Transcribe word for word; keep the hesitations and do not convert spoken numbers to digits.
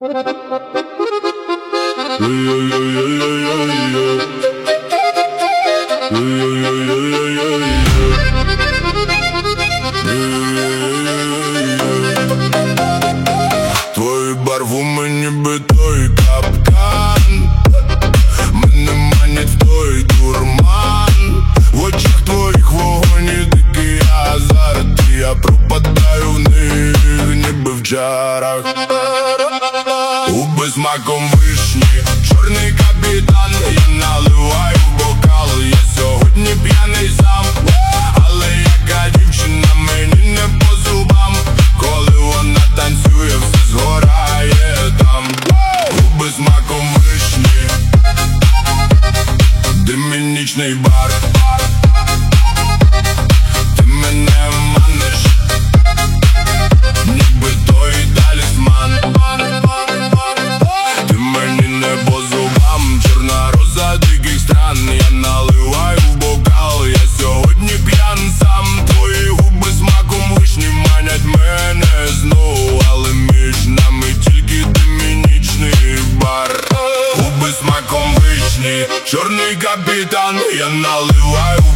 Твою барву мені би той капкан, мене манять в той дурман. В очах твоїх вогонь і дикий азарт, я пропадаю в них, ніби в чарах. Губи смаком вишні, чорний капітан. Я наливаю в бокал, я сьогодні п'яний сам. Але яка дівчина мені не по зубам, коли вона танцює, все згорає там. Губи смаком вишні, димінічний бар. Ти мене маниш, ніби той талісман. Ти мені не по зубам, чорна роза диких стран. Я наливаю в бокал, я сьогодні п'ян сам. Твої губи смаком вишні манять мене знову, але між нами тільки димінічний бар. Губи смаком вишні, чорний капітан. Я наливаю в